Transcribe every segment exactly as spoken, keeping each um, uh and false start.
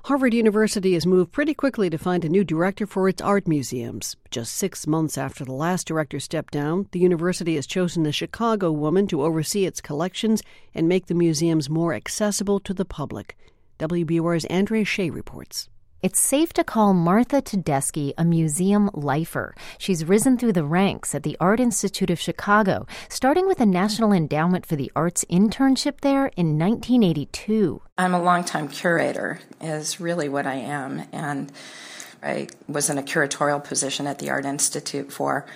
Harvard University has moved pretty quickly to find a new director for its art museums. Just six months after the last director stepped down, the university has chosen a Chicago woman to oversee its collections and make the museums more accessible to the public. W B U R's Andrea Shea reports. It's safe to call Martha Tedeschi a museum lifer. She's risen through the ranks at the Art Institute of Chicago, starting with a National Endowment for the Arts internship there in nineteen eighty-two. I'm a longtime curator, is really what I am, and I was in a curatorial position at the Art Institute for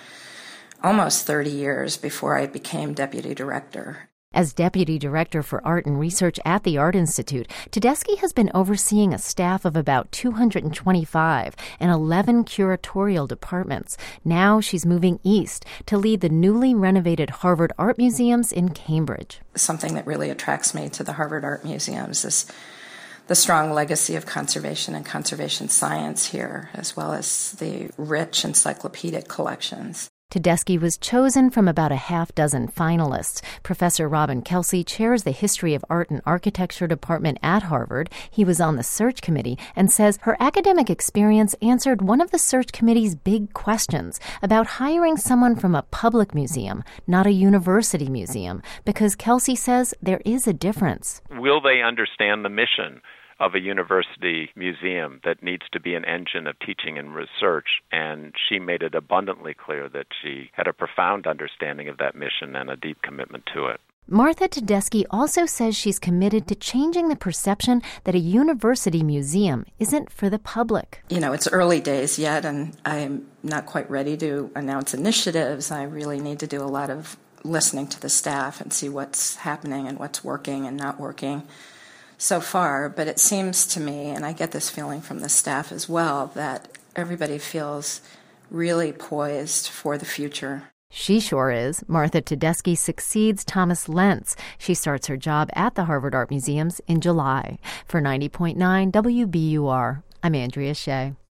almost thirty years before I became deputy director. As Deputy Director for Art and Research at the Art Institute, Tedeschi has been overseeing a staff of about two hundred twenty-five and eleven curatorial departments. Now she's moving east to lead the newly renovated Harvard Art Museums in Cambridge. Something that really attracts me to the Harvard Art Museums is the strong legacy of conservation and conservation science here, as well as the rich encyclopedic collections. Tedeschi was chosen from about a half dozen finalists. Professor Robin Kelsey chairs the History of Art and Architecture department at Harvard. He was on the search committee and says her academic experience answered one of the search committee's big questions about hiring someone from a public museum, not a university museum, because Kelsey says there is a difference. Will they understand the mission of a university museum that needs to be an engine of teaching and research? And she made it abundantly clear that she had a profound understanding of that mission and a deep commitment to it. Martha Tedeschi also says she's committed to changing the perception that a university museum isn't for the public. You know, it's early days yet, and I'm not quite ready to announce initiatives. I really need to do a lot of listening to the staff and see what's happening and what's working and not working so far, but it seems to me, and I get this feeling from the staff as well, that everybody feels really poised for the future. She sure is. Martha Tedeschi succeeds Thomas Lentz. She starts her job at the Harvard Art Museums in July. For ninety point nine W B U R, I'm Andrea Shea.